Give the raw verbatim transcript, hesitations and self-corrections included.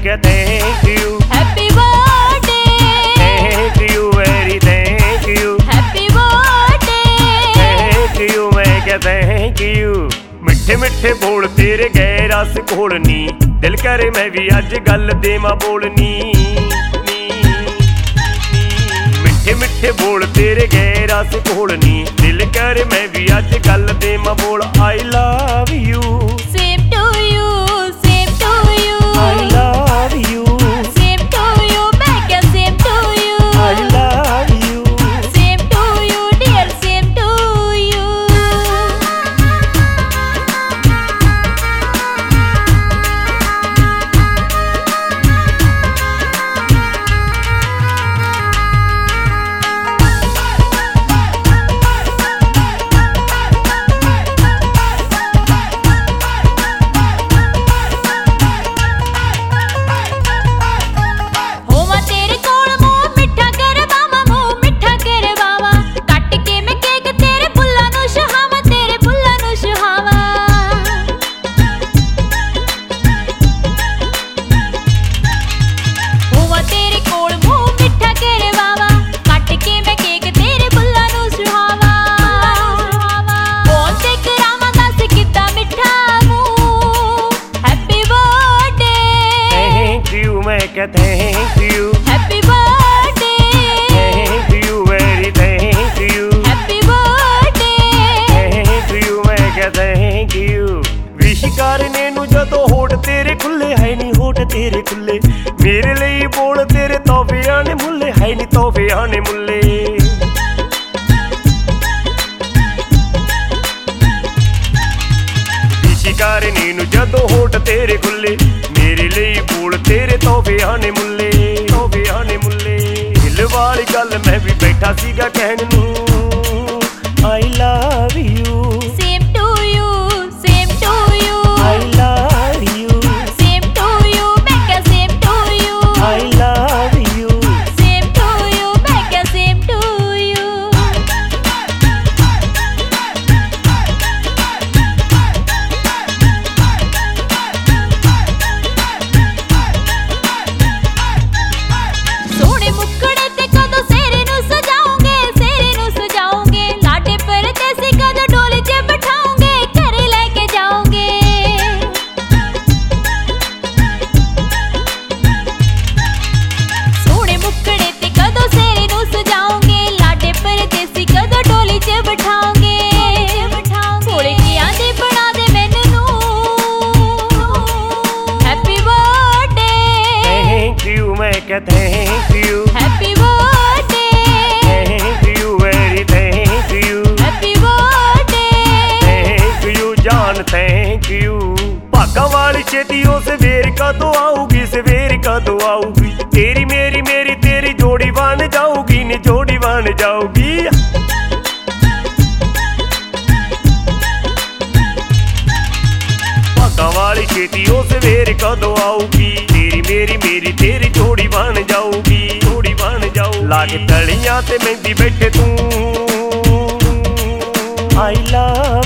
क्या thank you. Happy birthday, thank you very thank you. Happy birthday, thank you मैं क्या thank you. मिठे मिठे बोल तेरे गए रस घोलनी, दिल करे मैं भी अज गल देवां बोलनी। मिठे मिठे बोल तेरे गए रस घोलनी, दिल करे मैं भी अज गल देवां बोल। I love you, same to you, same to you, I love you, same to you, मैं क्या same to you, I love you, same to you dear, same to you. क्या thank you. Happy birthday, thank you very thank you. Happy birthday, thank you मैं क्या thank you. Wish करने नू जदों होठ तेरे खुले है नी होठ तेरे खुले, मेरे लिए बोल तेरे तोहफे आने मुल्ले है नी तोहफे आने मुल्ले। विश करने नू जदों होठ तेरे खुले, मेरे लिए बोल तेरे तोहफे आने मुल्ले तोहफे आने मुल्ले। दिल वाली गल मैं भी बैठा सीगा कहन नू, I love you, same to you, same to you, I love you, same to you, मैं क्या same to you, I love you, same to you, मैं क्या सेम टू यू। सोने मुखड़े ते कदों सेरे नू सजाओगे, सेरे नू सजाओगे, लाडे परदेसी कदों डोली च बिठाओगे, घरे लेके जाओगे। सोने मुखड़े ते कदों सेरे नू सजाओगे, लाडे परदेसी कदों डोली च बिठाओगे। कोले किया दे बना दे मैनू, हैप्पी बर्थडे, थैंक यू मैं क्या thank you. Happy birthday, thank you very thank you. Happy birthday, thank you जान थैंक यू। भागा वाली छेती ओ सवेर कदों आऊगी, सवेर कदों आऊगी, तेरी मेरी मेरी तेरी जोड़ी बन जाऊगी नी जोड़ी बन जाऊगी। भागा वाली छेती ओ सवेर कदों आऊगी, तेरी मेरी मेरी तेरी जोड़ी बन जाऊगी जोड़ी बन जाऊ। लागे तलियां ते मेहंदी बैठे तू, आई लव